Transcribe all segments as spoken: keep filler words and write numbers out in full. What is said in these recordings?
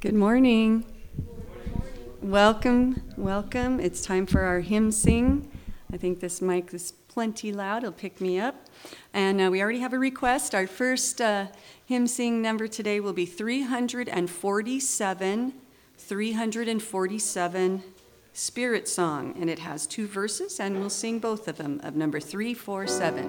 Good morning. Welcome, welcome. It's time for our hymn sing. I think this mic is plenty loud. It'll pick me up. And uh, we already have a request. Our first uh, hymn sing number today will be three forty-seven, three forty-seven, Spirit Song. And it has two verses, and we'll sing both of them, of number three forty-seven.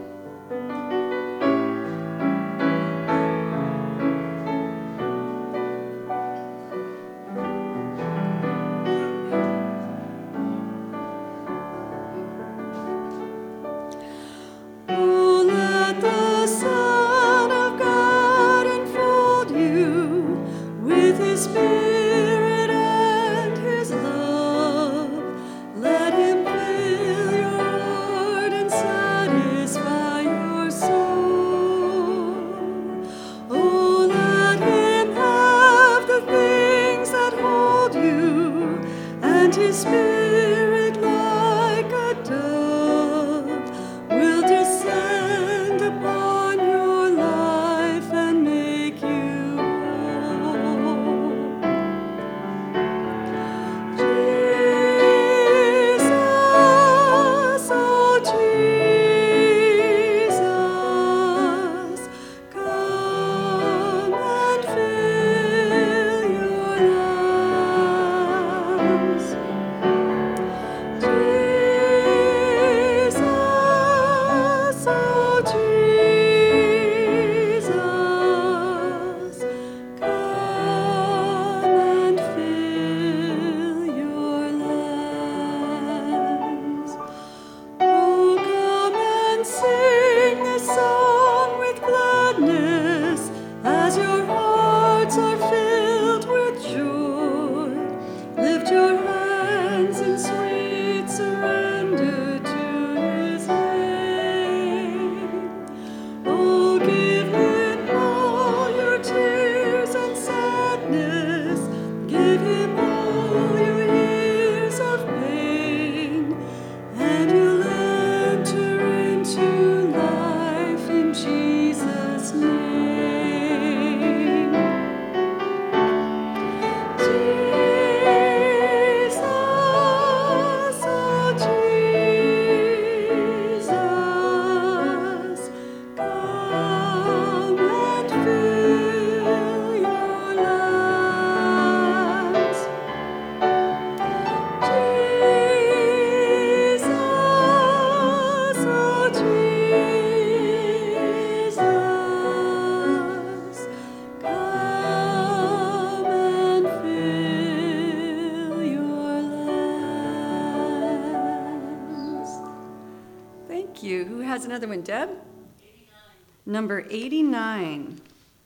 Another one, Deb? eighty-nine. Number eighty-nine.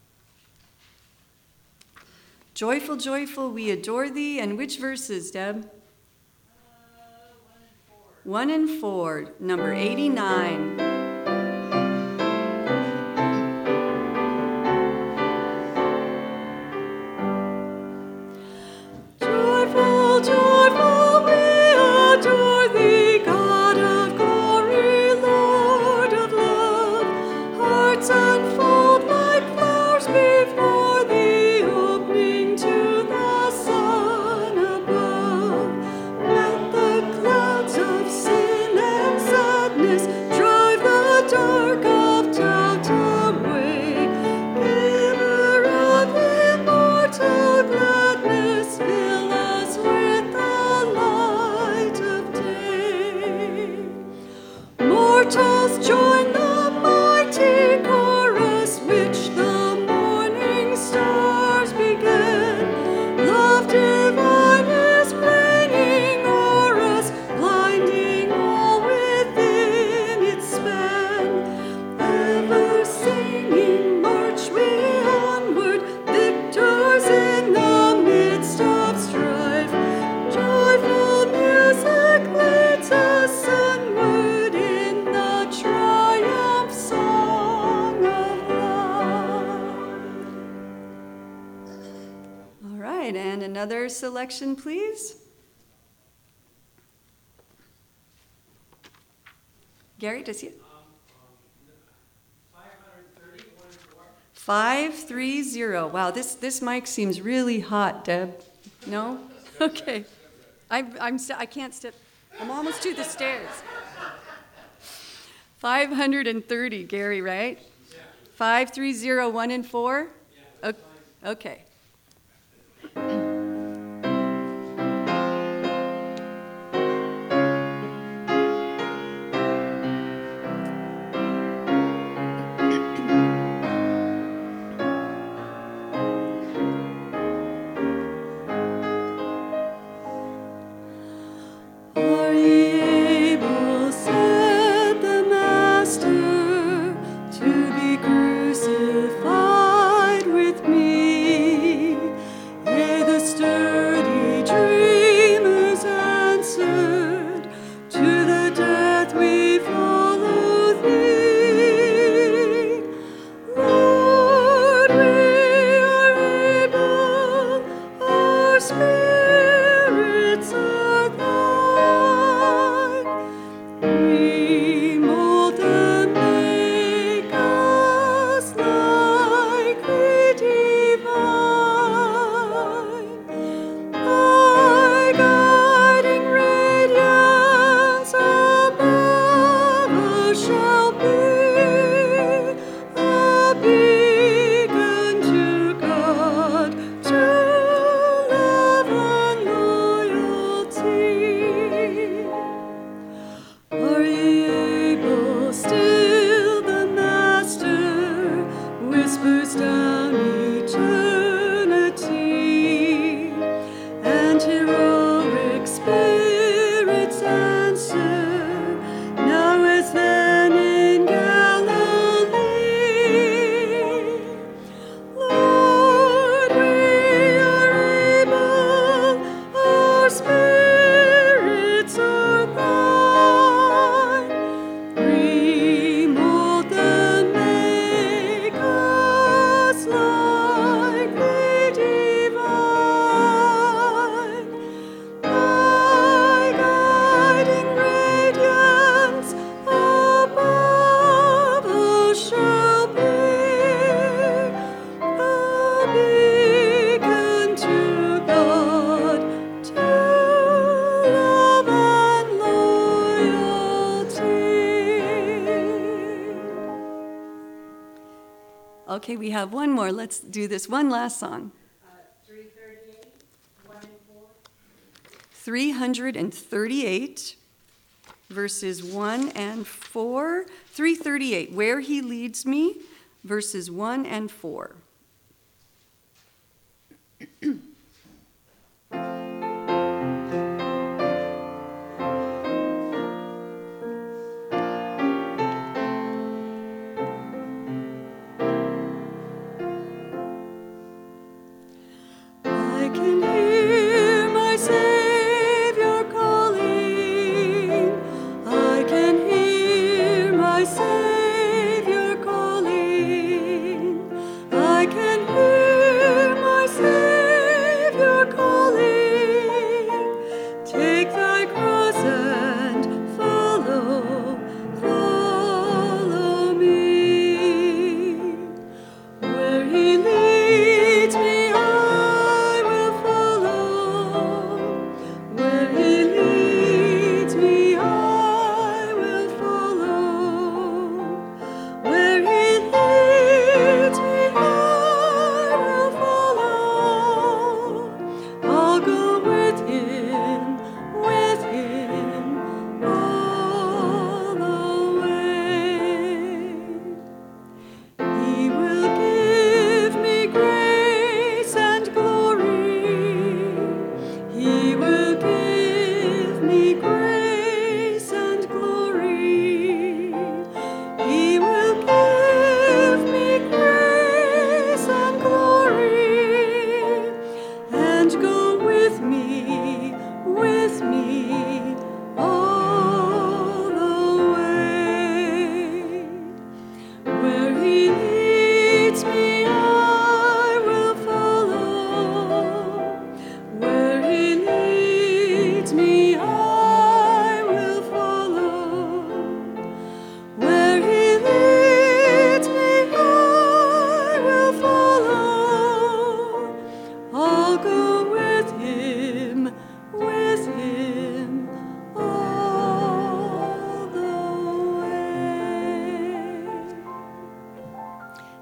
Joyful, joyful, we adore thee. And which verses, Deb? Uh, one and four. One and four. Number eighty-nine. Joyful, joyful, we adore thee, God of glory, Lord of love. Hearts unfold like flowers before thee, opening to the sun above. Melt the clouds of sin and sadness, drive the dark of doubt away. Giver of immortal gladness, fill us with the light of day. Mortals join the mighty chorus which the morning stars begin. Love divine is reigning o'er us, blinding all within its span. Ever singing march we onward, victors in the midst of strife. Joyful music leads us onward in the triumph song of love. All right, and another selection, please. Gary, does he? Um, um, five thirty, one and four. Five, three, zero. Wow, this, this mic seems really hot, Deb. No? Okay. I'm, I'm, st- I can't step. I'm almost to the stairs. five hundred thirty, Gary, right? Yeah. Five, three, zero, one, and four? Yeah. Okay. Are ye able, said the Master, to be crucified with me? Yea, the sturdy dreamers answered, to the death we follow thee. Lord, we are able, our spirits are thine. Remold and make us like thee divine. Thy guiding radiance above us shall be a beacon to God, to love and loyalty. Are ye able? Still the Master whispers down eternity, and heroic spirits answer, now as then in Galilee. Lord, we are able, our spirits are thine. Remold and make us like thee divine. Thy guiding radiance above us shall be a beacon to God, to love and loyalty. Okay, we have one more. Let's do this one last song. Three thirty-eight, one and four. three hundred thirty-eight, verses one and four. three thirty-eight, Where He Leads Me, verses one and four. I can hear my Savior calling. I can hear my Savior calling. I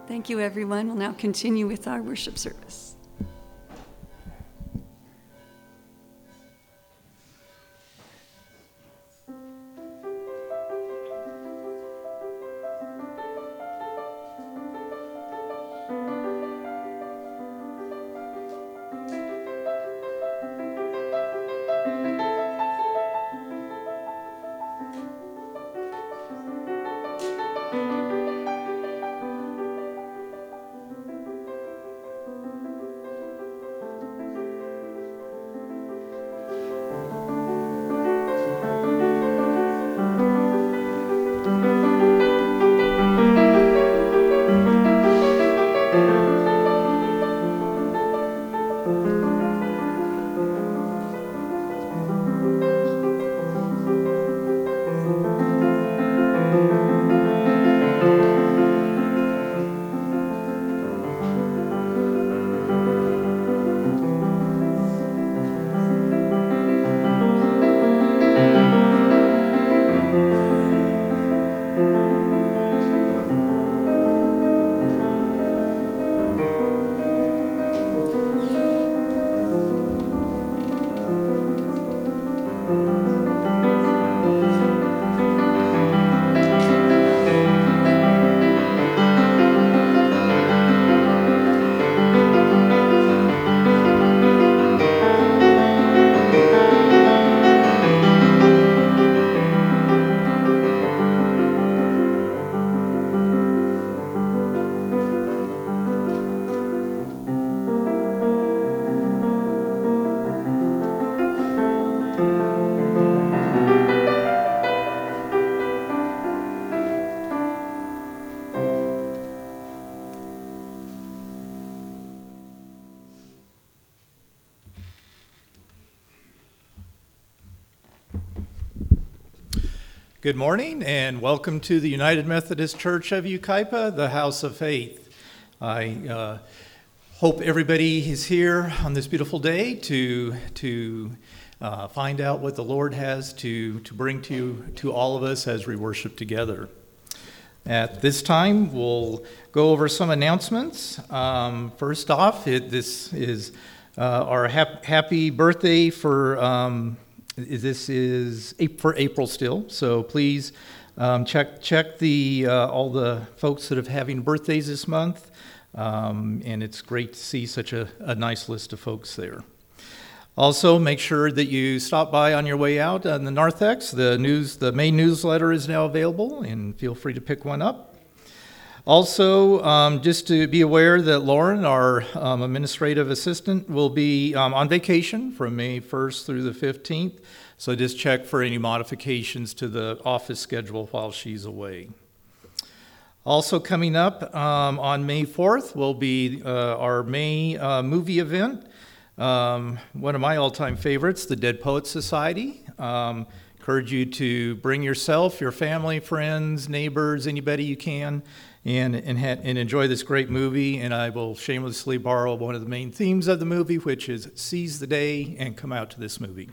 Thank you, everyone. We'll now continue with our worship service. Good morning and welcome to the United Methodist Church of Yucaipa, the House of Faith. I uh, hope everybody is here on this beautiful day to to uh, find out what the Lord has to, to bring to, to all of us as we worship together. At this time, we'll go over some announcements. Um, first off, it, this is uh, our hap- happy birthday for... Um, This is for April still, so please um, check check the uh, all the folks that are having birthdays this month, um, and it's great to see such a, a nice list of folks there. Also, make sure that you stop by on your way out on the Narthex. The news, the main newsletter is now available, and feel free to pick one up. Also, um, just to be aware that Lauren, our um, administrative assistant, will be um, on vacation from May first through the fifteenth. So just check for any modifications to the office schedule while she's away. Also coming up um, on May fourth will be uh, our May uh, movie event. Um, one of my all-time favorites, the Dead Poets Society. Um, encourage you to bring yourself, your family, friends, neighbors, anybody you can, and and, ha- and enjoy this great movie. And I will shamelessly borrow one of the main themes of the movie, which is seize the day and come out to this movie.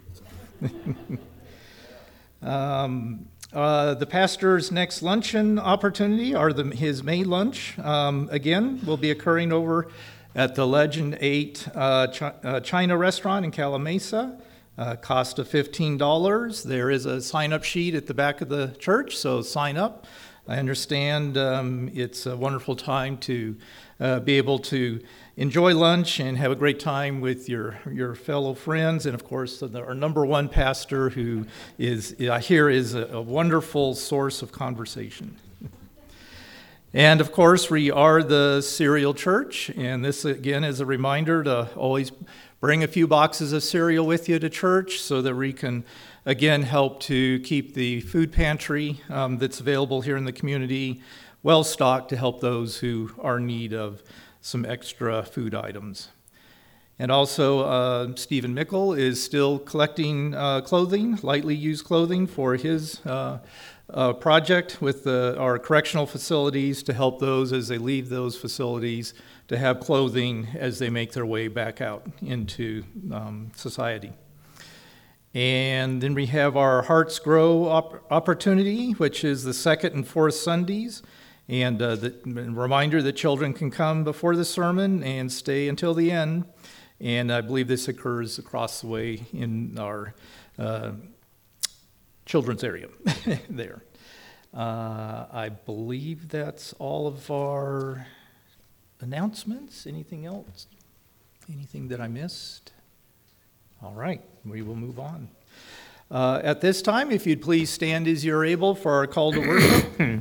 um, uh, the pastor's next luncheon opportunity, or the, his May lunch, um, again, will be occurring over at the Legend eight uh, Ch- uh, China restaurant in Calamasa. Uh, cost of fifteen dollars. There is a sign-up sheet at the back of the church, so sign up. I understand um, it's a wonderful time to uh, be able to enjoy lunch and have a great time with your, your fellow friends. And of course, the, our number one pastor, who is, I hear, is a, a wonderful source of conversation. And of course, we are the Cereal Church, and this again is a reminder to always bring a few boxes of cereal with you to church so that we can again help to keep the food pantry um, that's available here in the community well stocked to help those who are in need of some extra food items. And also, uh, Stephen Mickle is still collecting uh, clothing, lightly used clothing, for his uh, uh, project with the, our correctional facilities to help those as they leave those facilities to have clothing as they make their way back out into um, society. And then we have our Hearts Grow op- opportunity, which is the second and fourth Sundays. And uh, the reminder that children can come before the sermon and stay until the end. And I believe this occurs across the way in our uh, children's area there. Uh, I believe that's all of our announcements. Anything else? Anything that I missed? All right, we will move on. Uh, at this time, if you'd please stand as you're able for our call to worship.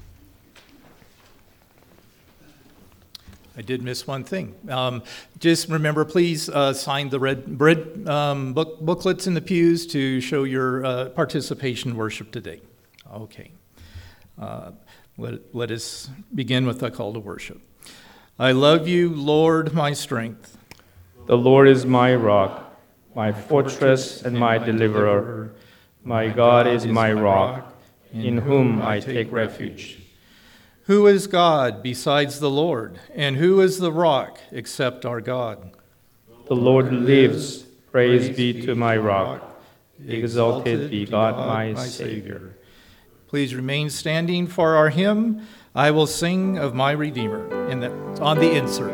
I did miss one thing. Um, just remember, please uh, sign the red, red um, book, booklets in the pews to show your uh, participation in worship today. Okay. Uh, let, let us begin with the call to worship. I love you, Lord, my strength. The Lord is my rock, my fortress and my deliverer. My God is my rock, in whom I take refuge. Who is God besides the Lord? And who is the rock except our God? The Lord lives. Praise be to my rock. Exalted be God my Savior. Please remain standing for our hymn, I Will Sing of My Redeemer, and that's on the insert.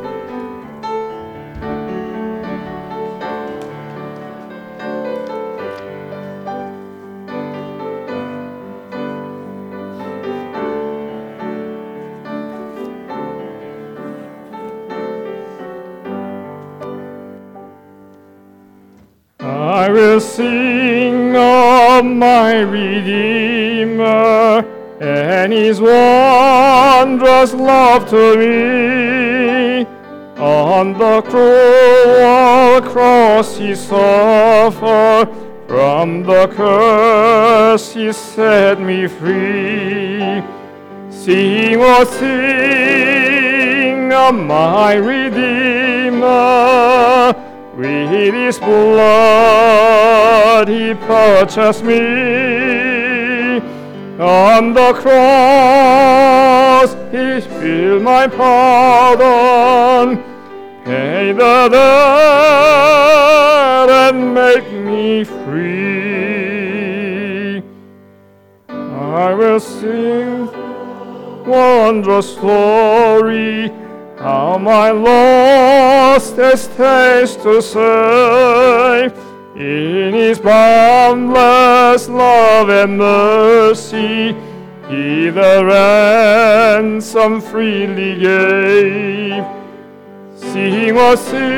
I will sing of my Redeemer and his wondrous love to me. On the cruel cross he suffered, from the curse he set me free. Sing, oh sing of my Redeemer, with his blood he purchased me. On the cross he filled my pardon, paid the debt and make me free. I will sing wondrous story, how my lost estate to save. In his boundless love and mercy, he the ransom freely gave. Sing, oh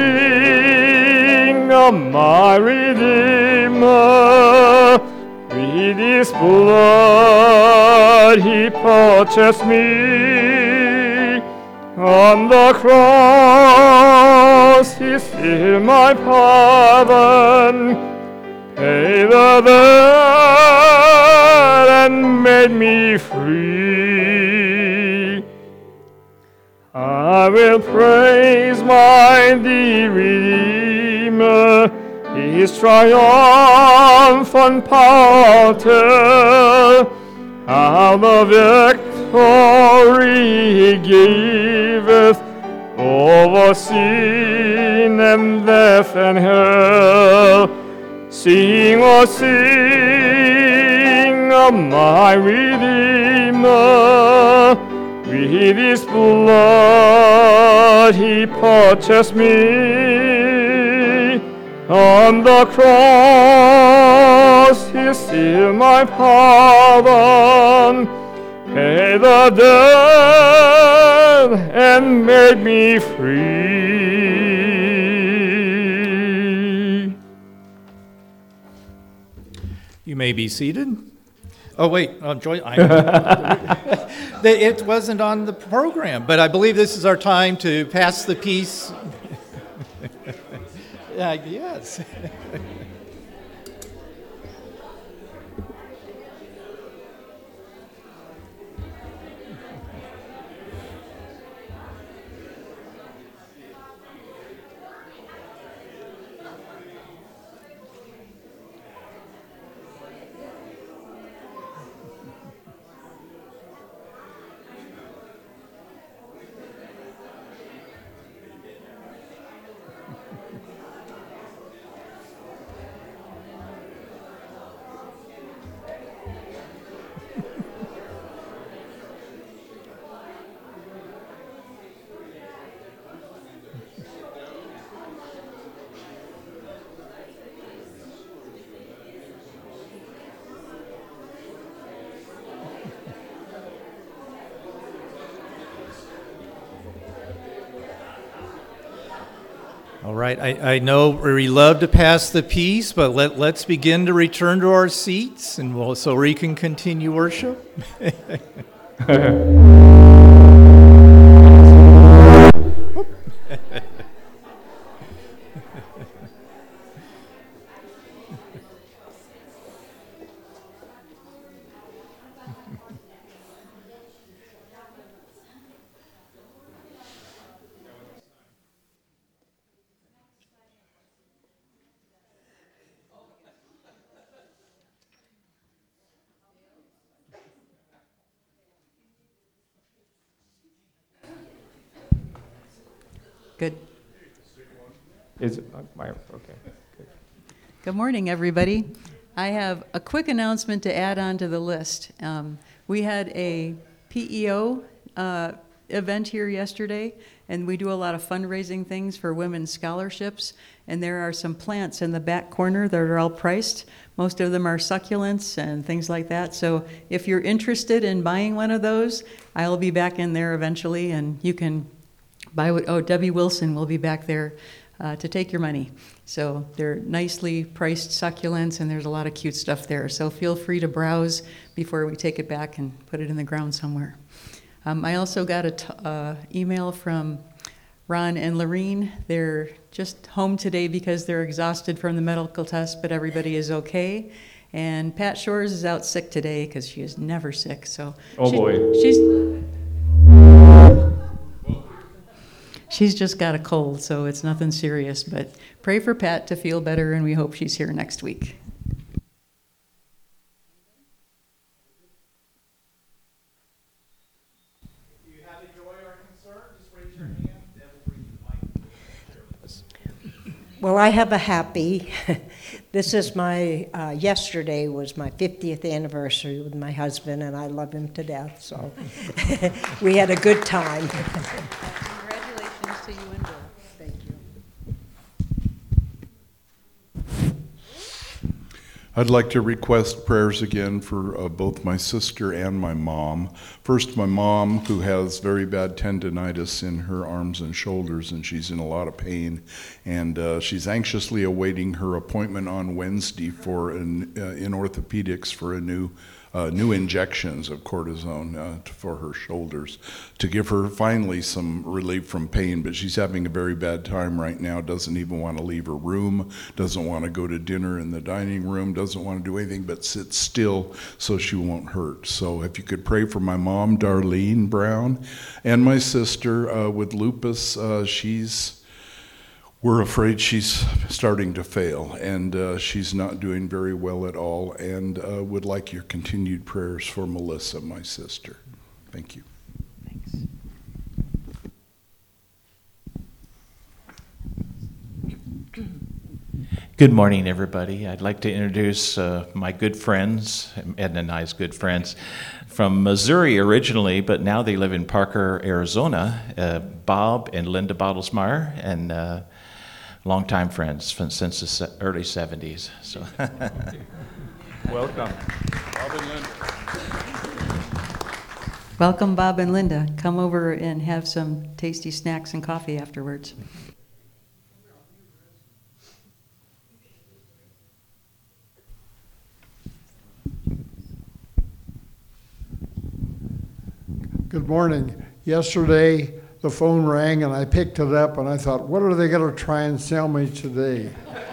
sing of my Redeemer, with his blood he purchased me. On the cross he filled my pardon, paid the debt and made me free. I will praise my dear Redeemer, his triumphant power tell, how the victory he giveth over sin and death and hell. Sing, oh sing of my Redeemer, with his blood he purchased me. On the cross he sealed my pardon, paid the debt and made me free. You may be seated. Oh, wait, oh, Joy, I, it wasn't on the program, but I believe this is our time to pass the peace. Uh, yes. All right, I, I know we love to pass the peace, but let, let's begin to return to our seats, and we'll, so we can continue worship. Good. Is it uh, my, okay. Good. Good morning, everybody. I have a quick announcement to add on to the list. Um, we had a P E O uh, event here yesterday, and we do a lot of fundraising things for women's scholarships, and there are some plants in the back corner that are all priced. Most of them are succulents and things like that, so if you're interested in buying one of those, I'll be back in there eventually, and you can buy what, oh, Debbie Wilson will be back there uh, to take your money. So they're nicely priced succulents, and there's a lot of cute stuff there. So feel free to browse before we take it back and put it in the ground somewhere. Um, I also got an t- uh, email from Ron and Lorene. They're just home today because they're exhausted from the medical test, but everybody is okay. And Pat Shores is out sick today because she is never sick. So Oh, she- boy. she's she's just got a cold, so it's nothing serious. But pray for Pat to feel better, and we hope she's here next week. If you have a joy or concern, just raise your hand. Deb will bring you the mic. Well, I have a happy. This is my, uh, yesterday was my fiftieth anniversary with my husband, and I love him to death, so we had a good time. Congratulations to you and Bill. Thank you. I'd like to request prayers again for uh, both my sister and my mom. First, my mom, who has very bad tendonitis in her arms and shoulders, and she's in a lot of pain. And uh, she's anxiously awaiting her appointment on Wednesday for an, uh, in orthopedics for a new uh, new injections of cortisone uh, for her shoulders to give her finally some relief from pain. But she's having a very bad time right now, doesn't even want to leave her room, doesn't want to go to dinner in the dining room, doesn't want to do anything but sit still so she won't hurt. So if you could pray for my mom, Darlene Brown, and my sister uh, with lupus. Uh, she's We're afraid she's starting to fail, and uh, she's not doing very well at all, and uh, would like your continued prayers for Melissa, my sister. Thank you. Thanks. Good morning, everybody. I'd like to introduce uh, my good friends, Edna and I's good friends, from Missouri originally, but now they live in Parker, Arizona, uh, Bob and Linda Bottlesmeyer, and uh, longtime friends from, since the se- early seventies. So, Welcome. Welcome, Bob and Linda. Come over and have some tasty snacks and coffee afterwards. Good morning. Yesterday, the phone rang and I picked it up and I thought, what are they going to try and sell me today?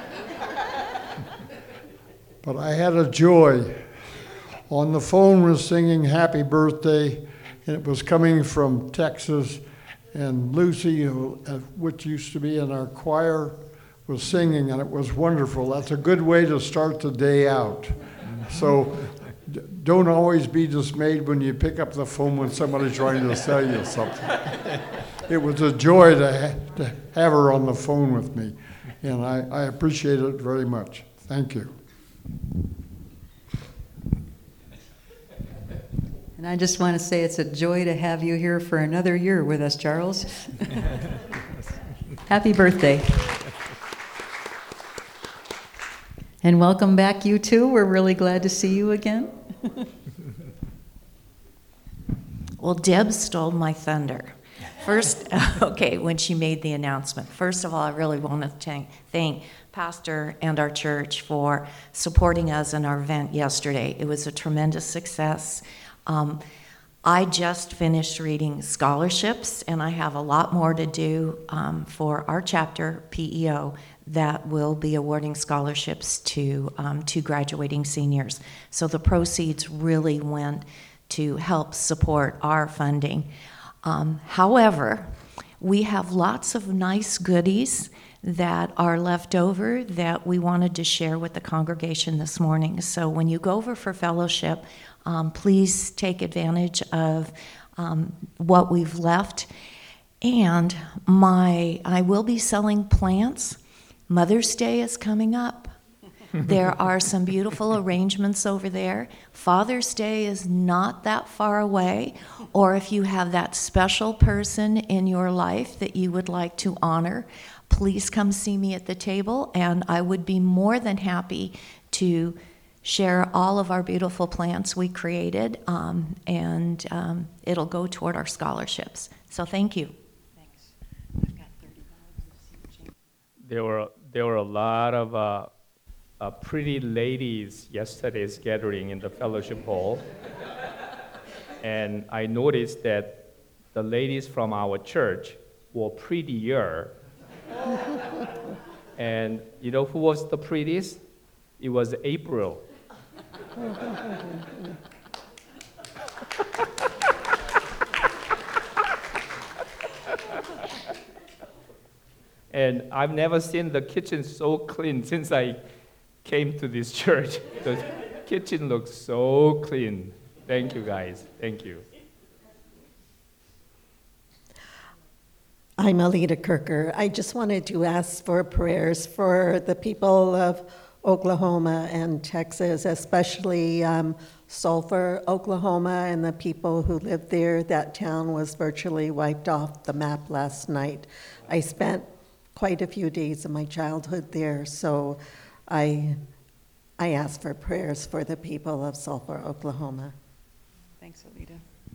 But I had a joy. On the phone was singing Happy Birthday, and it was coming from Texas, and Lucy, who, uh, which used to be in our choir, was singing, and it was wonderful. That's a good way to start the day out. So d- don't always be dismayed when you pick up the phone when somebody's trying to sell you something. It was a joy to, ha- to have her on the phone with me, and I, I appreciate it very much. Thank you. And I just want to say it's a joy to have you here for another year with us, Charles. Happy birthday. And welcome back, you two. We're really glad to see you again. Well, Deb stole my thunder. First, okay, when she made the announcement, first of all, I really want to thank, thank Pastor and our church for supporting us in our event yesterday. It was a tremendous success. Um, I just finished reading scholarships, and I have a lot more to do um, for our chapter, P E O, that will be awarding scholarships to, um, to graduating seniors. So the proceeds really went to help support our funding. Um, however, we have lots of nice goodies that are left over that we wanted to share with the congregation this morning. So when you go over for fellowship, um, please take advantage of um, what we've left. And my, I will be selling plants. Mother's Day is coming up. There are some beautiful arrangements over there. Father's Day is not that far away. Or if you have that special person in your life that you would like to honor, please come see me at the table, and I would be more than happy to share all of our beautiful plants we created, um, and um, it'll go toward our scholarships. So thank you. There were there were a lot of uh, uh, pretty ladies yesterday's gathering in the fellowship hall, and I noticed that the ladies from our church were prettier. And you know who was the prettiest? It was April. And I've never seen the kitchen so clean since I came to this church. The kitchen looks so clean. Thank you, guys. Thank you. I'm Alita Kirker. I just wanted to ask for prayers for the people of Oklahoma and Texas, especially um, Sulphur, Oklahoma, and the people who live there. That town was virtually wiped off the map last night. I spent quite a few days of my childhood there, so I, I ask for prayers for the people of Sulphur, Oklahoma. Thanks, Alita.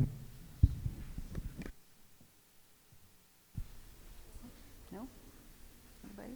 No? Anybody?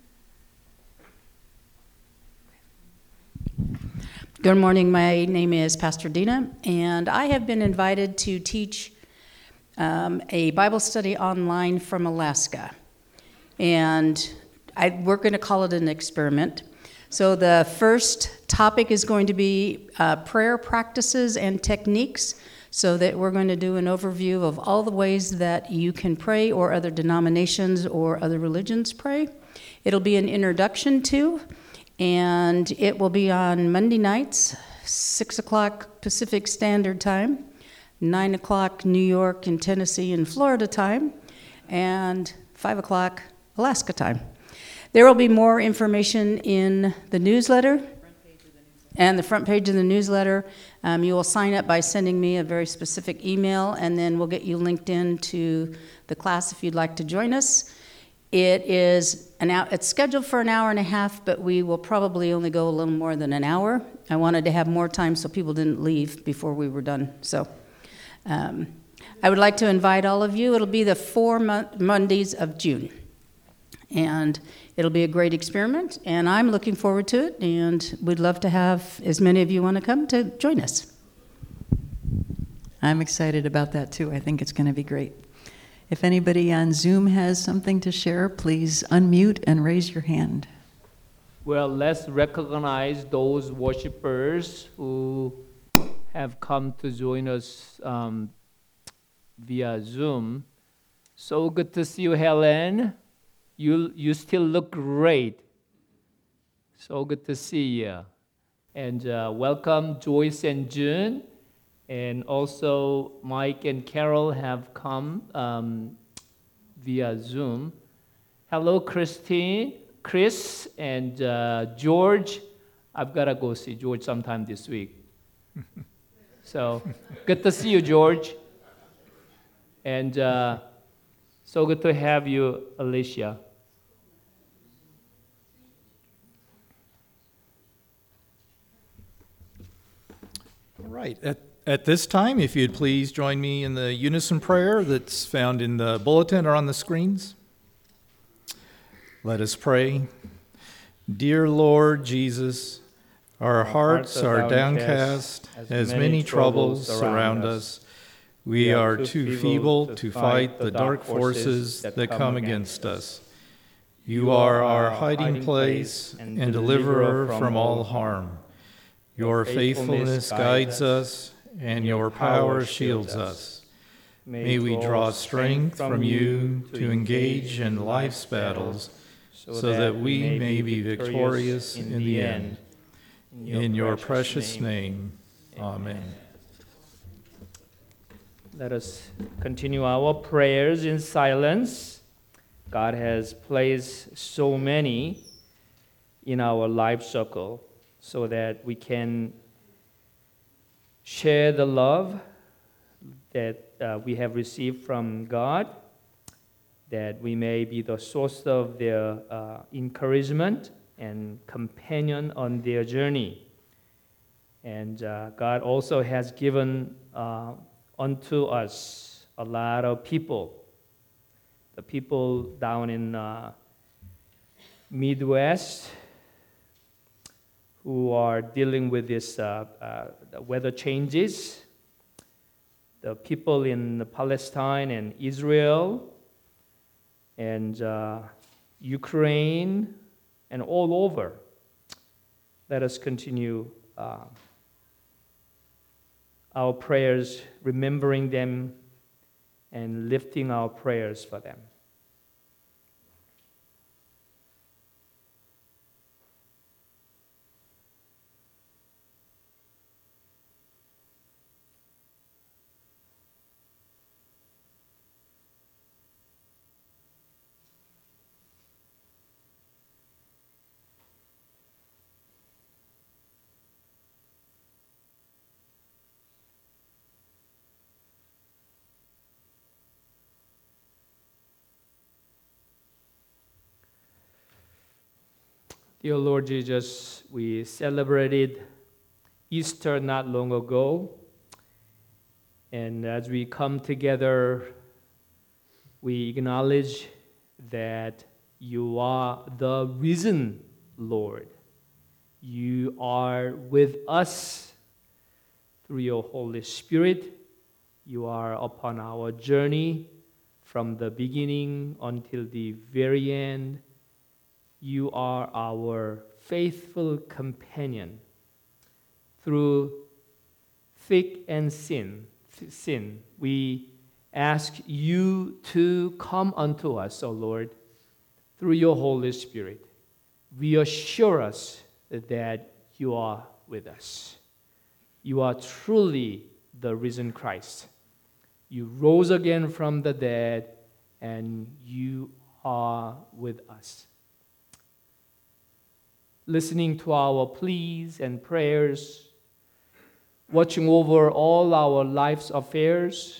Good morning. My name is Pastor Dina, and I have been invited to teach um, a Bible study online from Alaska. And I, we're going to call it an experiment. So the first topic is going to be uh, prayer practices and techniques, so that we're going to do an overview of all the ways that you can pray, or other denominations or other religions pray. It'll be an introduction to, and it will be on Monday nights, six o'clock Pacific Standard Time, nine o'clock New York and Tennessee and Florida time, and five o'clock Alaska time. There will be more information in the newsletter and the front page of the newsletter. Um, you will sign up by sending me a very specific email, and then we'll get you linked in to the class if you'd like to join us. It is an hour, it's scheduled for an hour and a half, but we will probably only go a little more than an hour. I wanted to have more time so people didn't leave before we were done. So um, I would like to invite all of you. It'll be the four mon- Mondays of June. And it'll be a great experiment, and I'm looking forward to it, and we'd love to have as many of you want to come to join us. I'm excited about that too. I think it's going to be great. If anybody on Zoom has something to share, please unmute and raise your hand. Well, let's recognize those worshipers who have come to join us um, via Zoom. So good to see you, Helen. You you still look great. So good to see you. And uh, welcome Joyce and June. And also Mike and Carol have come um, via Zoom. Hello, Christine, Chris, and uh, George. I've got to go see George sometime this week. So good to see you, George. And uh, so good to have you, Alicia. All right. At, At this time, if you'd please join me in the unison prayer that's found in the bulletin or on the screens. Let us pray. Dear Lord Jesus, our hearts are downcast as many troubles surround us. We are too feeble to fight the dark forces that come against us. You are our hiding place and deliverer from all harm. Your faithfulness guides us, and your power shields us. May we draw strength from you to engage in life's battles, so that we may be victorious in the end. In your precious name, amen. Let us continue our prayers in silence. God has placed so many in our life circle so that we can share the love that uh, we have received from God, that we may be the source of their uh, encouragement and companion on their journey. And uh, God also has given uh, unto us a lot of people. The people down in uh, Midwest who are dealing with this uh, uh, weather changes, the people in Palestine and Israel and uh, Ukraine and all over. Let us continue uh, our prayers, remembering them and lifting our prayers for them. Dear Lord Jesus, we celebrated Easter not long ago, and as we come together, we acknowledge that you are the risen Lord. You are with us through your Holy Spirit. You are upon our journey from the beginning until the very end. You are our faithful companion through thick and sin. sin. We ask you to come unto us, O Lord, through your Holy Spirit. Reassure us that you are with us. You are truly the risen Christ. You rose again from the dead, and you are with us. Listening to our pleas and prayers, watching over all our life's affairs,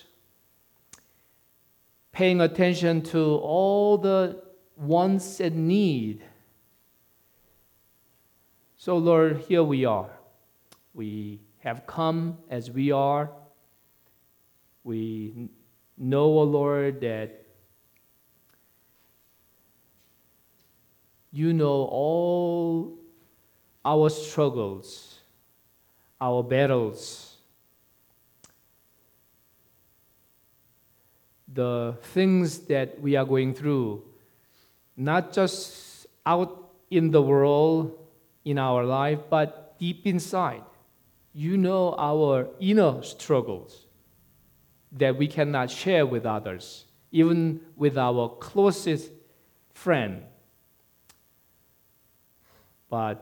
paying attention to all the wants and need. So, Lord, here we are. We have come as we are. We know, O Lord, that you know all our struggles, our battles, the things that we are going through, not just out in the world, in our life, but deep inside. You know our inner struggles that we cannot share with others, even with our closest friend. But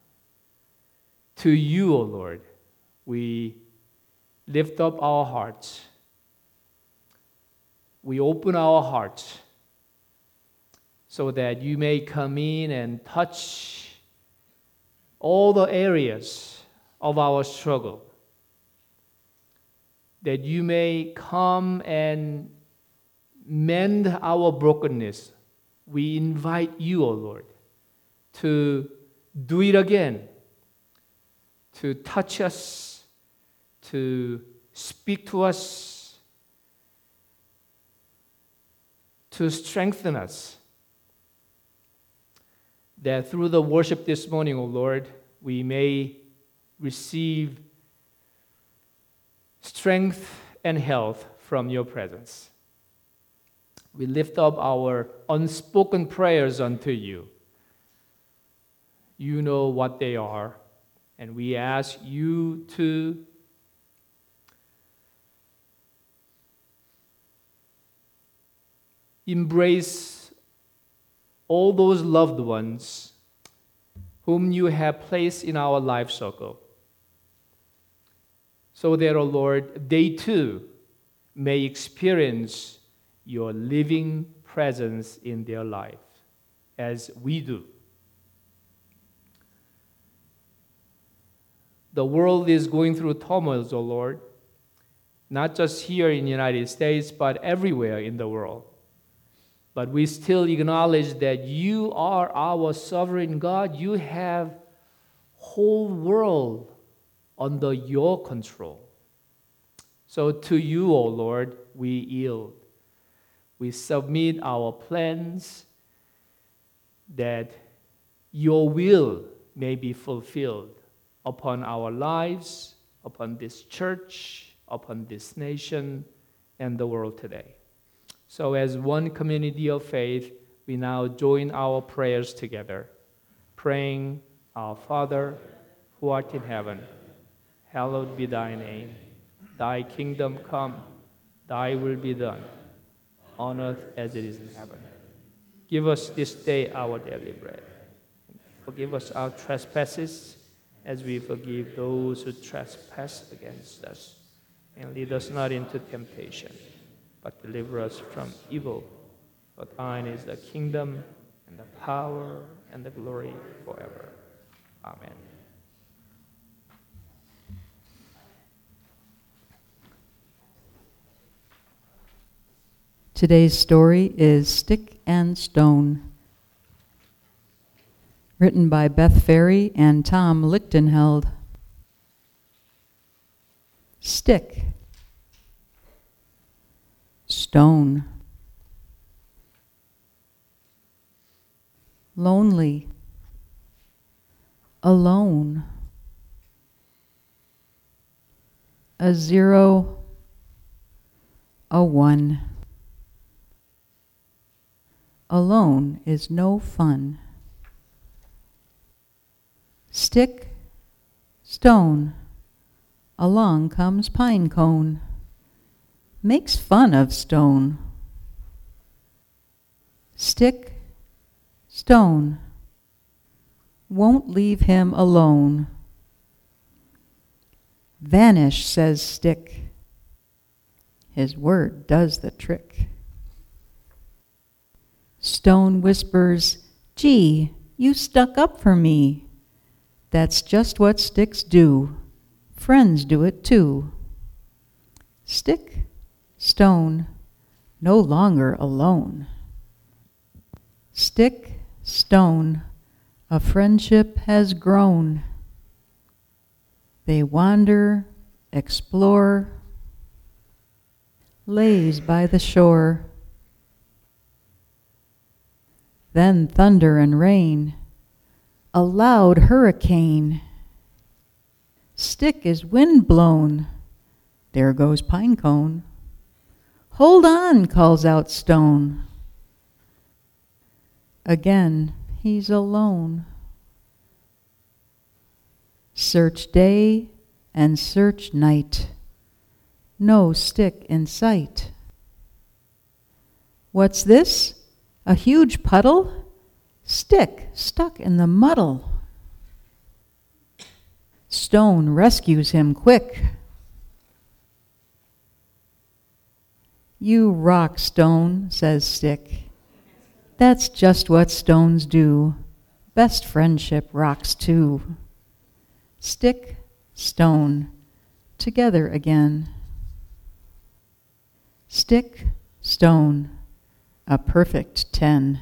to you, O Lord, we lift up our hearts. We open our hearts so that you may come in and touch all the areas of our struggle, that you may come and mend our brokenness. We invite you, O Lord, to do it again, to touch us, to speak to us, to strengthen us, that through the worship this morning, O Lord, we may receive strength and health from your presence. We lift up our unspoken prayers unto you. You know what they are, and we ask you to embrace all those loved ones whom you have placed in our life circle, so that, O Lord, they too may experience your living presence in their life as we do. The world is going through turmoils, O Lord, not just here in the United States, but everywhere in the world. But we still acknowledge that you are our sovereign God. You have whole world under your control. So to you, O Lord, we yield. We submit our plans that your will may be fulfilled upon our lives, upon this church, upon this nation, and the world today. So as one community of faith, we now join our prayers together, praying, Our Father, who art in heaven, hallowed be thy name. Thy kingdom come, thy will be done, on earth as it is in heaven. Give us this day our daily bread. Forgive us our trespasses, as we forgive those who trespass against us. And lead us not into temptation, but deliver us from evil. For thine is the kingdom, and the power, and the glory forever. Amen. Today's story is Stick and Stone, written by Beth Ferry and Tom Lichtenheld. Stick, stone, lonely, alone, a zero, a one. Alone is no fun. Stick, stone, along comes pine cone, makes fun of stone. Stick, stone, won't leave him alone. Vanish, says Stick. His word does the trick. Stone whispers, Gee, you stuck up for me. That's just what sticks do. Friends do it too. Stick, stone, no longer alone. Stick, stone, a friendship has grown. They wander, explore, lays by the shore. Then thunder and rain, a loud hurricane. Stick is wind blown, there goes pine cone. Hold on, calls out stone. Again, he's alone. Search day and search night, no stick in sight. What's this? A huge puddle? Stick stuck in the muddle. Stone rescues him quick. You rock, Stone, says Stick. That's just what stones do. Best friendship rocks too. Stick, stone, together again. Stick, stone, a perfect ten.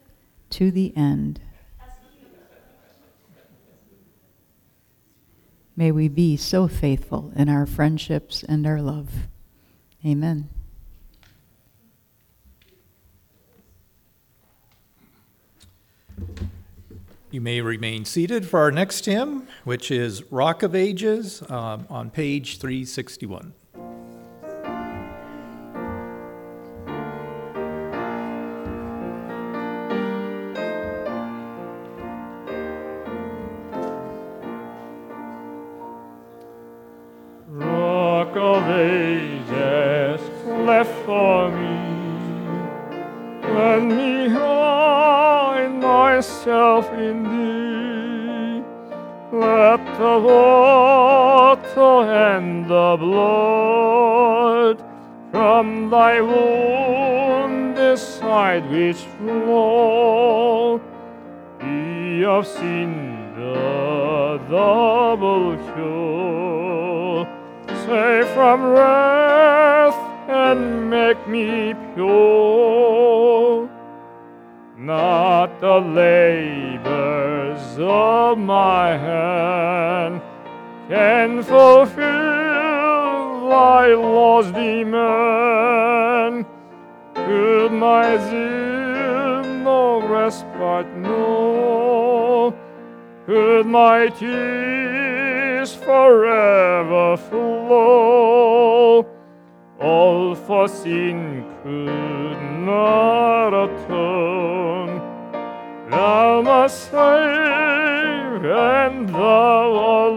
To the end. May we be so faithful in our friendships and our love. Amen. You may remain seated for our next hymn, which is Rock of Ages, um, on page three sixty-one. Rock of Ages, cleft for me, let me hide myself in thee. Let the water and the blood from thy wounded side which flow be of sin the double cure. Save from wrath and make me pure. Not the labors of my hand can fulfill thy law's demand. Could my zeal no respite know? Could my tears forever flow? All for sin could not atone. Thou must save, and thou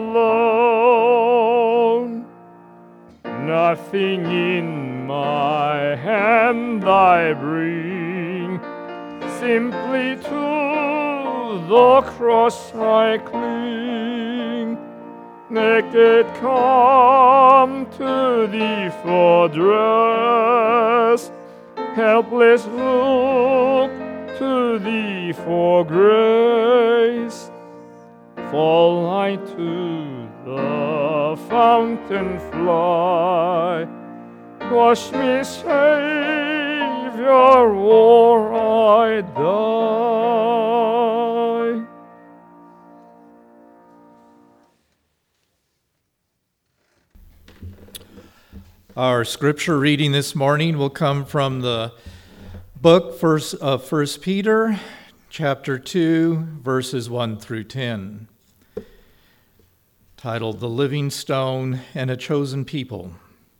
alone. Nothing in my hand I bring, simply to the cross I cling. Naked come to thee for dress, helpless look to thee for grace. Fall I to the fountain fly, wash me, Savior, or I die. Our scripture reading this morning will come from the book first of First Peter, chapter two, verses one through ten, titled "The Living Stone and a Chosen People."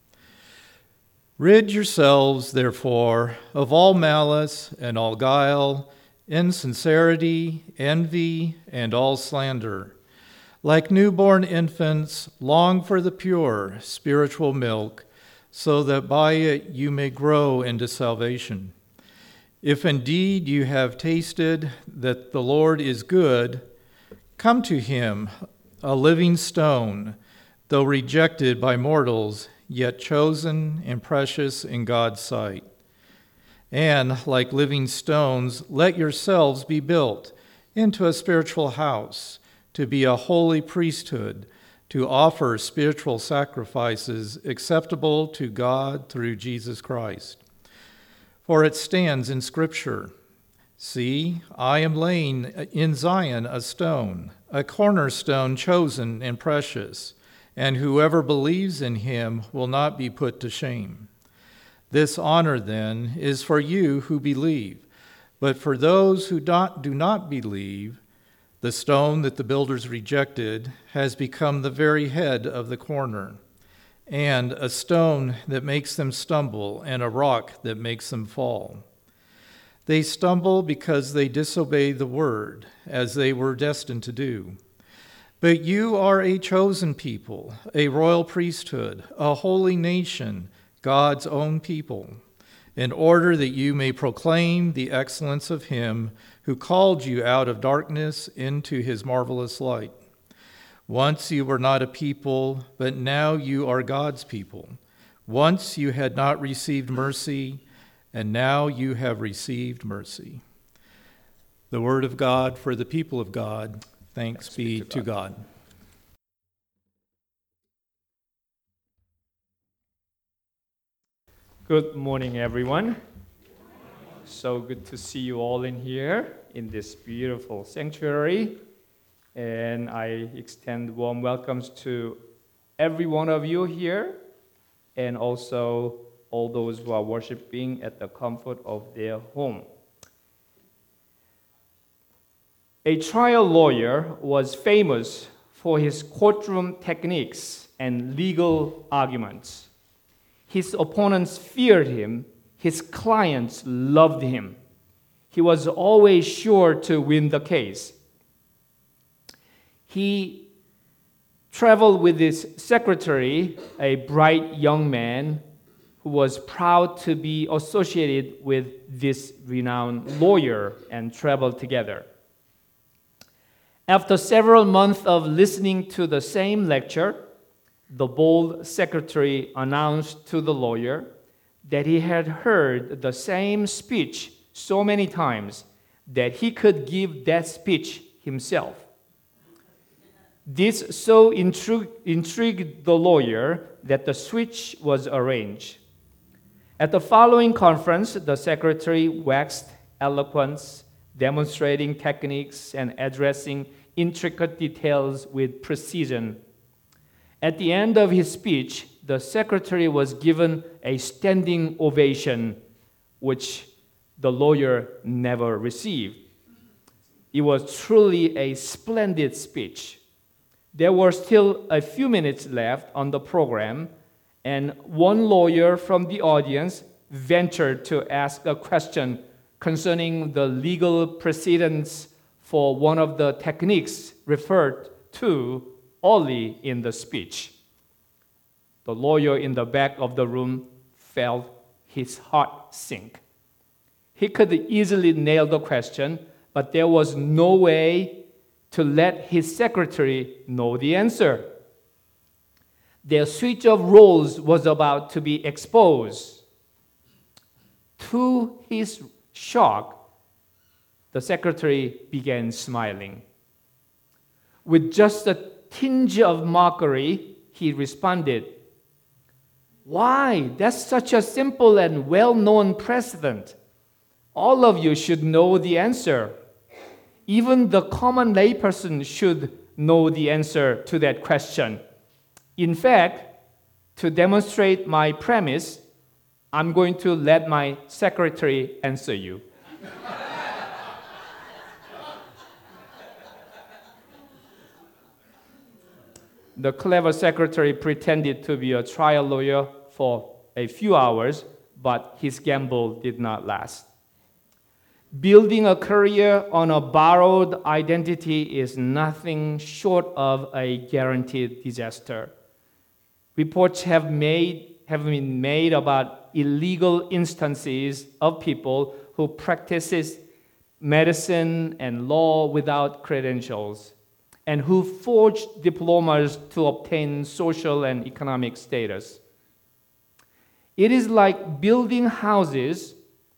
Rid yourselves, therefore, of all malice and all guile, insincerity, envy, and all slander. Like newborn infants, long for the pure spiritual milk, so that by it you may grow into salvation. If indeed you have tasted that the Lord is good, come to him, a living stone, though rejected by mortals, yet chosen and precious in God's sight. And, like living stones, let yourselves be built into a spiritual house, to be a holy priesthood, to offer spiritual sacrifices acceptable to God through Jesus Christ. For it stands in Scripture, "See, I am laying in Zion a stone, a cornerstone chosen and precious, and whoever believes in him will not be put to shame." This honor, then, is for you who believe, but for those who do not believe, the stone that the builders rejected has become the very head of the corner, and a stone that makes them stumble, and a rock that makes them fall. They stumble because they disobey the word, as they were destined to do. But you are a chosen people, a royal priesthood, a holy nation, God's own people, in order that you may proclaim the excellence of him who called you out of darkness into his marvelous light. Once you were not a people, but now you are God's people. Once you had not received mercy, and now you have received mercy. The word of God for the people of God. Thanks, Thanks be to God. God. Good morning, everyone. So good to see you all in here in this beautiful sanctuary. And I extend warm welcomes to every one of you here, and also all those who are worshiping at the comfort of their home. A trial lawyer was famous for his courtroom techniques and legal arguments. His opponents feared him. His clients loved him. He was always sure to win the case. He traveled with his secretary, a bright young man who was proud to be associated with this renowned lawyer, and traveled together. After several months of listening to the same lecture, the bold secretary announced to the lawyer that he had heard the same speech so many times that he could give that speech himself. This so intrig- intrigued the lawyer that the switch was arranged. At the following conference, the secretary waxed eloquent, demonstrating techniques and addressing intricate details with precision. At the end of his speech, the secretary was given a standing ovation, which the lawyer never received. It was truly a splendid speech. There were still a few minutes left on the program, and one lawyer from the audience ventured to ask a question concerning the legal precedents for one of the techniques referred to only in the speech. The lawyer in the back of the room felt his heart sink. He could easily nail the question, but there was no way to let his secretary know the answer. Their switch of roles was about to be exposed. To his shock, the secretary began smiling. With just a tinge of mockery, he responded, "Why, that's such a simple and well-known precedent. All of you should know the answer. Even the common layperson should know the answer to that question. In fact, to demonstrate my premise, I'm going to let my secretary answer you." The clever secretary pretended to be a trial lawyer for a few hours, but his gamble did not last. Building a career on a borrowed identity is nothing short of a guaranteed disaster. Reports have made have been made about illegal instances of people who practices medicine and law without credentials, and who forged diplomas to obtain social and economic status. It is like building houses.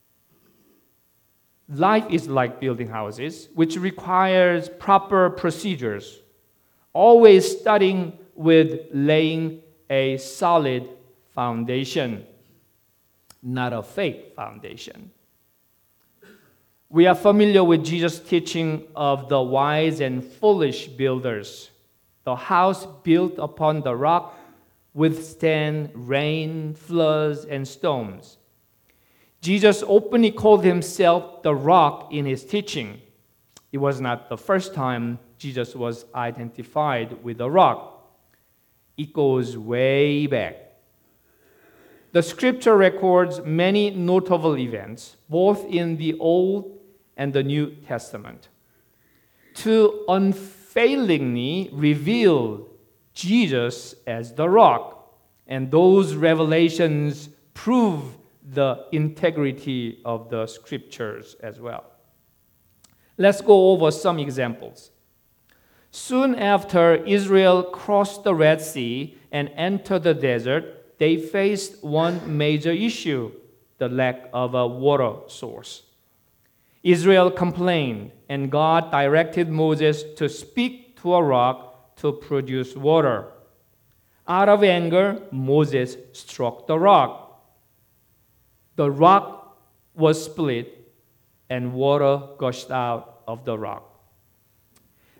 Life is like building houses, which requires proper procedures, always starting with laying a solid foundation, not a fake foundation. We are familiar with Jesus' teaching of the wise and foolish builders. The house built upon the rock withstand rain, floods, and storms. Jesus openly called himself the rock in his teaching. It was not the first time Jesus was identified with a rock. It goes way back. The scripture records many notable events, both in the Old and the New Testament, to unfailingly reveal Jesus as the rock, and those revelations prove the integrity of the scriptures as well. Let's go over some examples. Soon after Israel crossed the Red Sea and entered the desert, they faced one major issue, the lack of a water source. Israel complained, and God directed Moses to speak to a rock to produce water. Out of anger, Moses struck the rock. The rock was split, and water gushed out of the rock.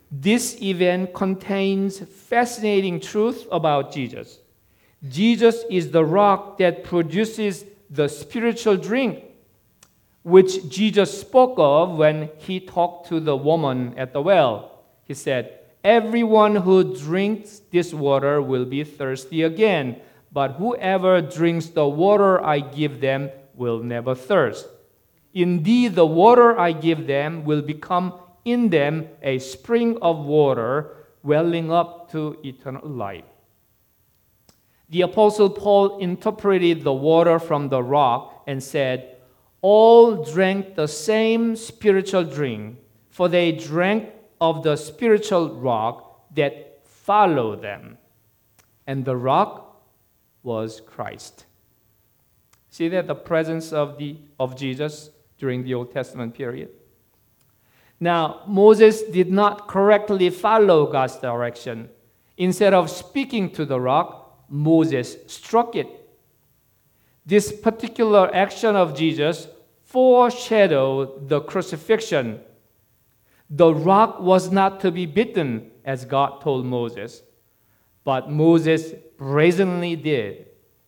This event contains fascinating truth about Jesus. Jesus is the rock that produces the spiritual drink, which Jesus spoke of when he talked to the woman at the well. He said, "Everyone who drinks this water will be thirsty again, but whoever drinks the water I give them will never thirst. Indeed, the water I give them will become in them a spring of water welling up to eternal life." The Apostle Paul interpreted the water from the rock and said, "All drank the same spiritual drink, for they drank of the spiritual rock that followed them. And the rock was Christ." See that the presence of, the, of Jesus during the Old Testament period. Now, Moses did not correctly follow God's direction. Instead of speaking to the rock, Moses struck it. This particular action of Jesus foreshadowed the crucifixion. The rock was not to be bitten, as God told Moses, but Moses brazenly did.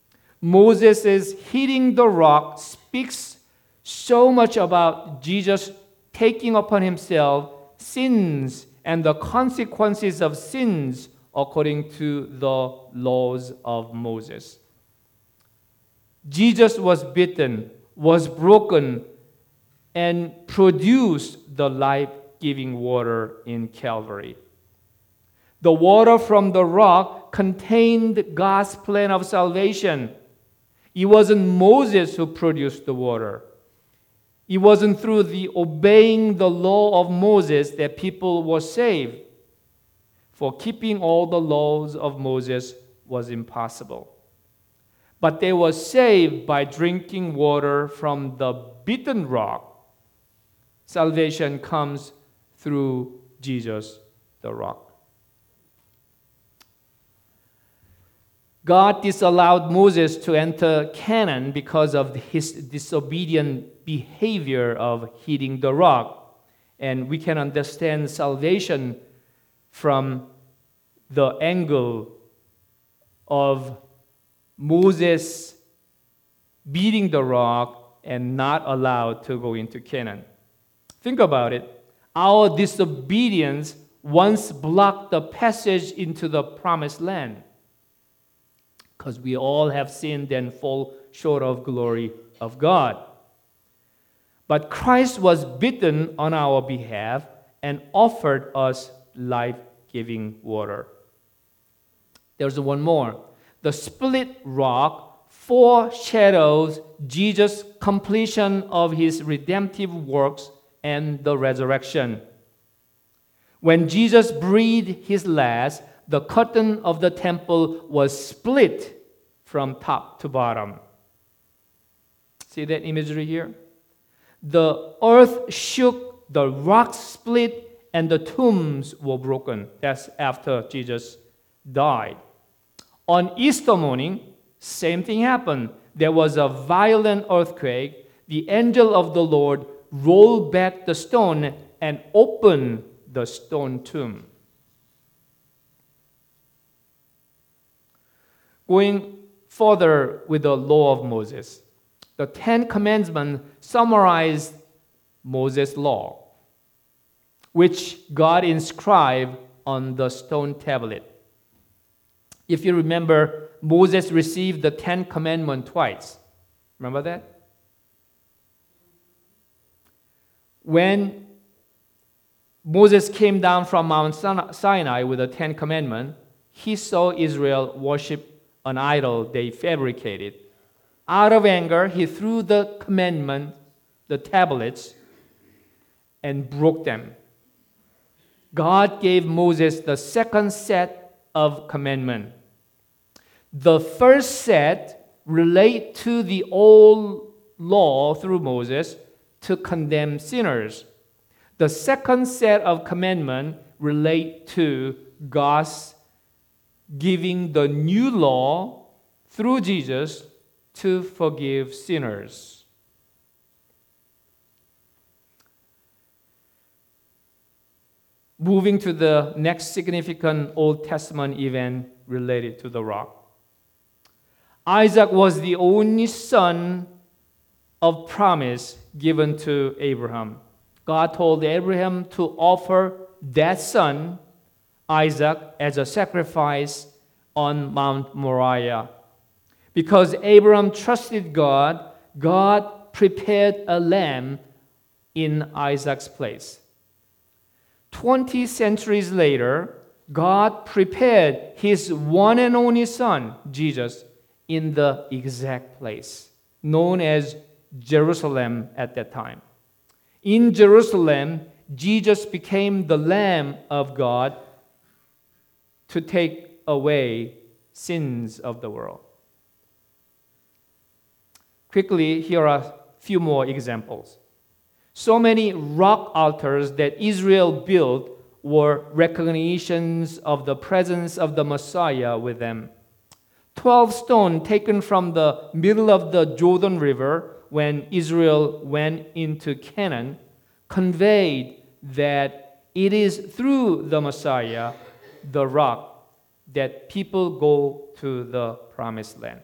Moses' hitting the rock speaks so much about Jesus taking upon himself sins and the consequences of sins according to the laws of Moses. Jesus was bitten, was broken, and produced the life-giving water in Calvary. The water from the rock contained God's plan of salvation. It wasn't Moses who produced the water. It wasn't through the obeying the law of Moses that people were saved. For keeping all the laws of Moses was impossible. But they were saved by drinking water from the bitten rock. Salvation comes through Jesus, the rock. God disallowed Moses to enter Canaan because of his disobedient behavior of hitting the rock. And we can understand salvation from the angle of Moses beating the rock and not allowed to go into Canaan. Think about it. Our disobedience once blocked the passage into the promised land, because we all have sinned and fall short of glory of God. But Christ was bitten on our behalf and offered us life-giving water. There's one more. The split rock foreshadows Jesus' completion of his redemptive works and the resurrection. When Jesus breathed his last, the curtain of the temple was split from top to bottom. See that imagery here? The earth shook, the rocks split, and the tombs were broken. That's after Jesus died. On Easter morning, same thing happened. There was a violent earthquake. The angel of the Lord rolled back the stone and opened the stone tomb. Going further with the law of Moses, the Ten Commandments summarized Moses' law, which God inscribed on the stone tablet. If you remember, Moses received the Ten Commandments twice. Remember that? When Moses came down from Mount Sinai with the Ten Commandments, he saw Israel worship an idol they fabricated. Out of anger, he threw the commandment, the tablets, and broke them. God gave Moses the second set of commandments. The first set relate to the old law through Moses to condemn sinners. The second set of commandments relate to God's giving the new law through Jesus to forgive sinners. moving to the next significant Old Testament event related to the rock. Isaac was the only son of promise given to Abraham. God told Abraham to offer that son, Isaac, as a sacrifice on Mount Moriah. Because Abraham trusted God, God prepared a lamb in Isaac's place. Twenty centuries later, God prepared his one and only son, Jesus, in the exact place, known as Jerusalem at that time. In Jerusalem, Jesus became the Lamb of God to take away sins of the world. Quickly, here are a few more examples. So many rock altars that Israel built were recognitions of the presence of the Messiah with them. Twelve stones taken from the middle of the Jordan River when Israel went into Canaan conveyed that it is through the Messiah, the rock, that people go to the promised land.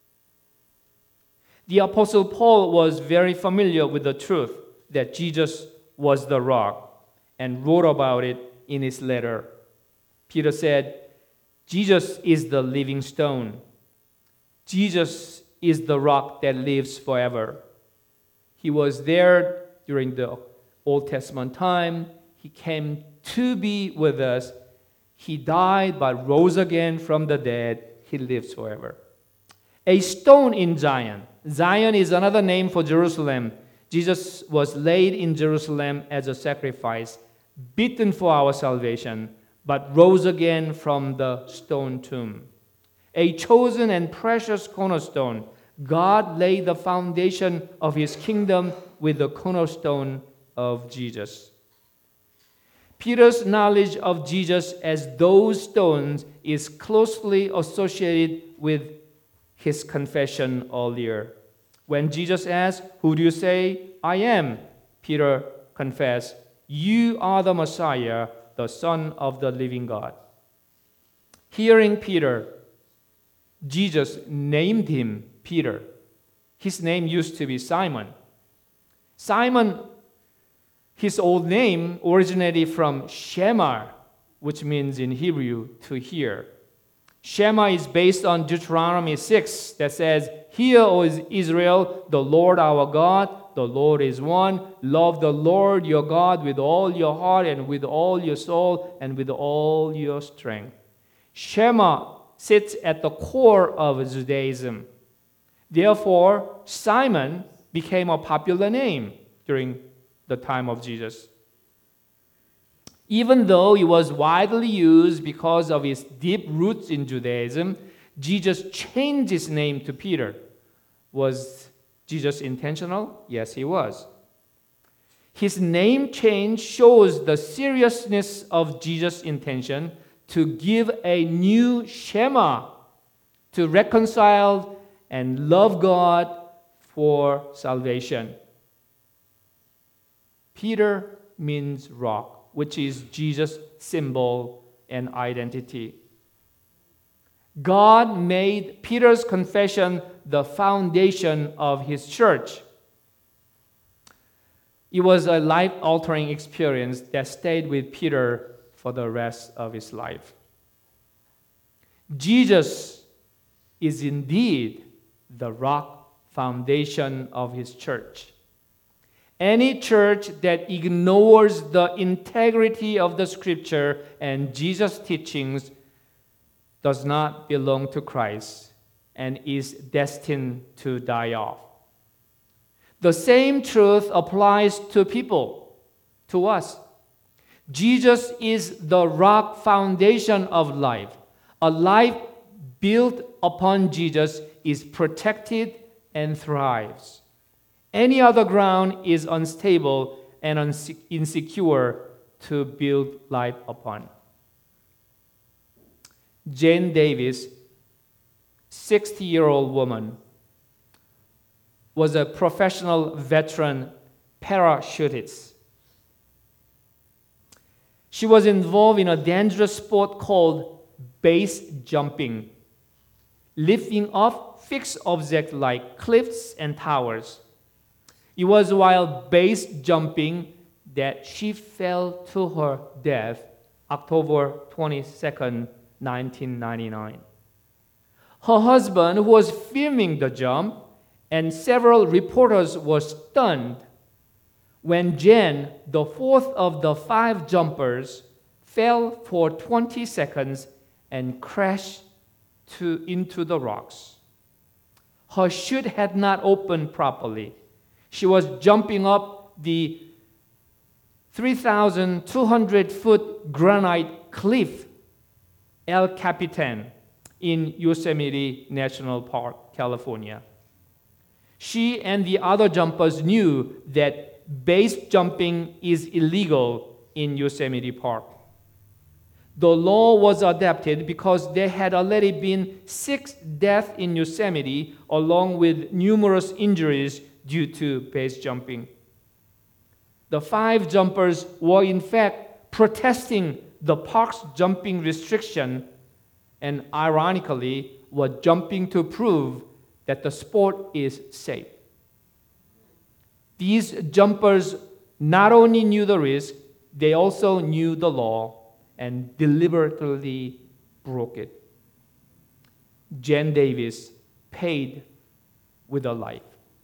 The Apostle Paul was very familiar with the truth that Jesus was the rock and wrote about it in his letter. Peter said, Jesus is the living stone. Jesus is the rock that lives forever. He was there during the Old Testament time. He came to be with us. He died but rose again from the dead. He lives forever. A stone in Zion. Zion is another name for Jerusalem. Jesus was laid in Jerusalem as a sacrifice, beaten for our salvation, but rose again from the stone tomb. A chosen and precious cornerstone. God laid the foundation of his kingdom with the cornerstone of Jesus. Peter's knowledge of Jesus as those stones is closely associated with his confession earlier. When Jesus asked, "Who do you say I am?" Peter confessed, "You are the Messiah, the Son of the living God." Hearing Peter, Jesus named him Peter. His name used to be Simon. Simon, his old name originated from Shema, which means in Hebrew, to hear. Shema is based on Deuteronomy six that says, "Hear, O Israel, the Lord our God, the Lord is one. Love the Lord your God with all your heart and with all your soul and with all your strength." Shema sits at the core of Judaism. Therefore, Simon became a popular name during the time of Jesus. Even though it was widely used because of its deep roots in Judaism, Jesus changed his name to Peter. Was Jesus intentional? Yes, he was. His name change shows the seriousness of Jesus' intention to give a new Shema, to reconcile and love God for salvation. Peter means rock, which is Jesus' symbol and identity. God made Peter's confession the foundation of his church. It was a life-altering experience that stayed with Peter for the rest of his life. Jesus is indeed the rock foundation of his church. Any church that ignores the integrity of the scripture and Jesus' teachings does not belong to Christ and is destined to die off. The same truth applies to people, to us. Jesus is the rock foundation of life. A life built upon Jesus is protected and thrives. Any other ground is unstable and unse- insecure to build life upon. Jane Davis, sixty-year-old woman, was a professional veteran parachutist. She was involved in a dangerous sport called base jumping, lifting off fixed objects like cliffs and towers. It was while base jumping that she fell to her death October twenty-second, nineteen ninety-nine. Her husband, who was filming the jump, and several reporters were stunned when Jen, the fourth of the five jumpers, fell for twenty seconds and crashed to, into the rocks. Her chute had not opened properly. She was jumping up the three thousand two hundred foot granite cliff, El Capitan, in Yosemite National Park, California. She and the other jumpers knew that base jumping is illegal in Yosemite Park. The law was adopted because there had already been six deaths in Yosemite, along with numerous injuries due to base jumping. The five jumpers were in fact protesting the park's jumping restriction and ironically were jumping to prove that the sport is safe. These jumpers not only knew the risk, they also knew the law and deliberately broke it. Jen Davis paid with her life.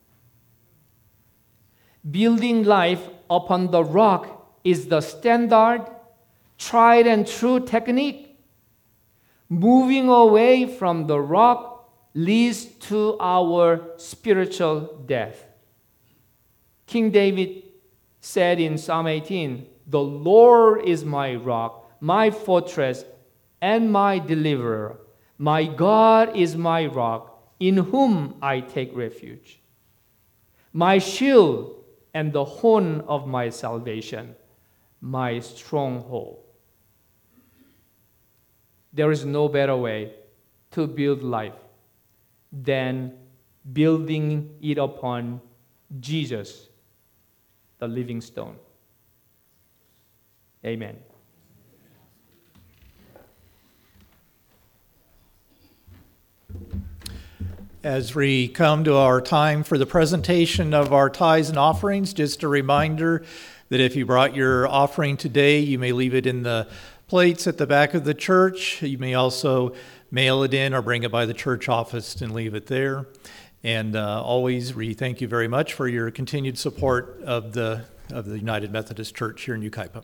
Building life upon the rock is the standard, tried and true technique. Moving away from the rock leads to our spiritual death. King David said in Psalm eighteen, "The Lord is my rock, my fortress, and my deliverer. My God is my rock, in whom I take refuge. My shield and the horn of my salvation, my stronghold." There is no better way to build life than building it upon Jesus, the living stone. Amen. As we come to our time for the presentation of our tithes and offerings, just a reminder that if you brought your offering today, you may leave it in the plates at the back of the church. You may also mail it in or bring it by the church office and leave it there. And uh, always, we thank you very much for your continued support of the of the United Methodist Church here in Yucaipa.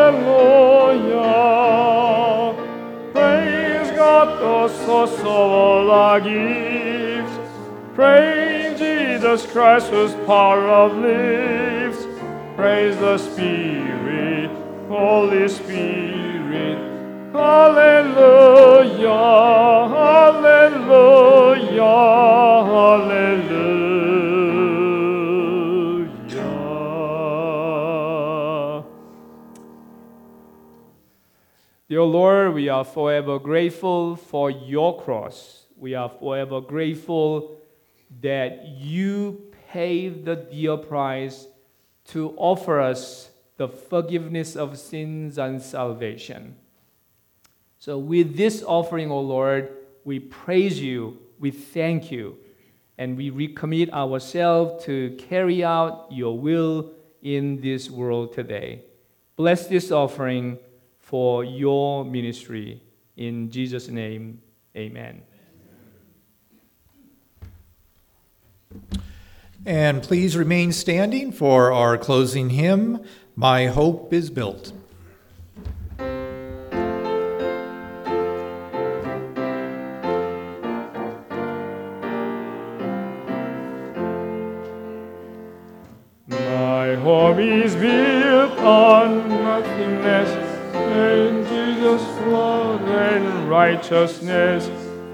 Hallelujah. Praise God, the source of all our gifts. Praise Jesus Christ, whose power uplifts. Praise the Spirit, Holy Spirit. Hallelujah, hallelujah, hallelujah. Dear Lord, we are forever grateful for your cross. We are forever grateful that you paid the dear price to offer us the forgiveness of sins and salvation. So with this offering, O Lord, we praise you, we thank you, and we recommit ourselves to carry out your will in this world today. Bless this offering for your ministry. In Jesus' name, amen. And please remain standing for our closing hymn, My Hope is Built. My home is built on nothingness, in Jesus' blood and righteousness.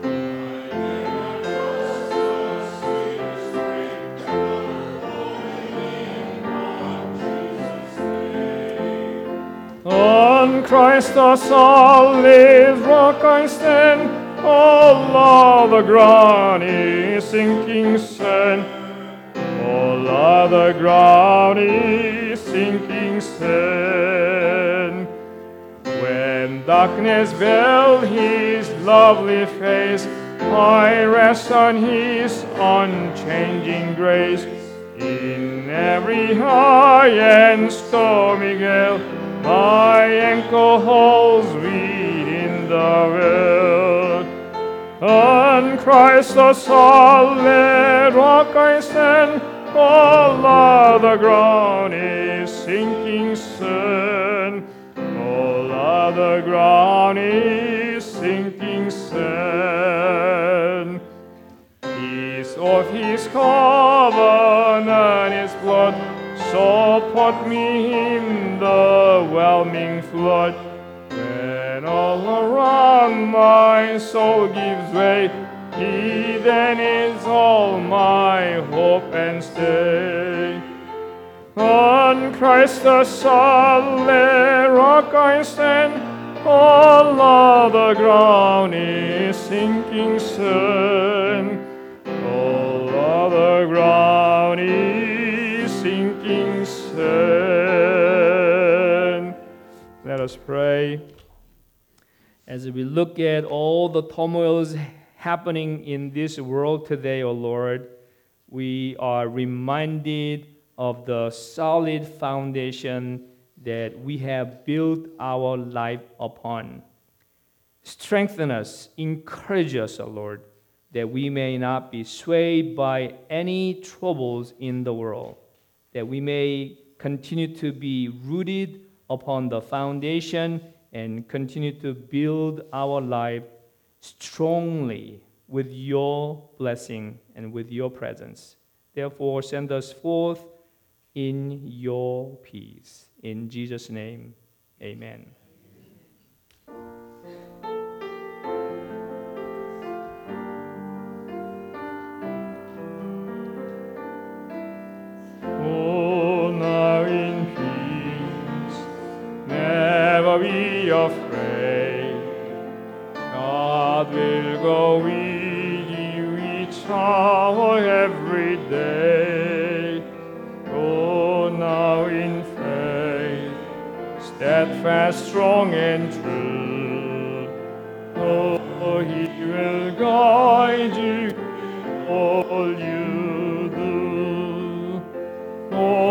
On Christ the solid rock I stand, all other ground is sinking sand. All other ground is sinking sand. When darkness veiled his lovely face, I rest on his unchanging grace. In every high and stormy gale, my anchor holds within the world. On Christ the solid rock I stand, all other ground is sinking sand. All other ground is sinking sand. Peace of his covenant, his blood, support me in the whelming flood. When all around my soul gives way, he then is all my hope and stay. On Christ the solid rock I stand, all other ground is sinking sand. All other ground is sinking sand. Let us pray. As we look at all the turmoils happening in this world today, O Lord, we are reminded of the solid foundation that we have built our life upon. Strengthen us, encourage us, O Lord, that we may not be swayed by any troubles in the world, that we may continue to be rooted upon the foundation and continue to build our life strongly with your blessing and with your presence. Therefore, send us forth in your peace. In Jesus' name, amen. Oh, now in peace, never be afraid. God will go with you each hour, every day. Oh, now in faith, steadfast, strong, and true. Oh, he will guide you all you do. Oh,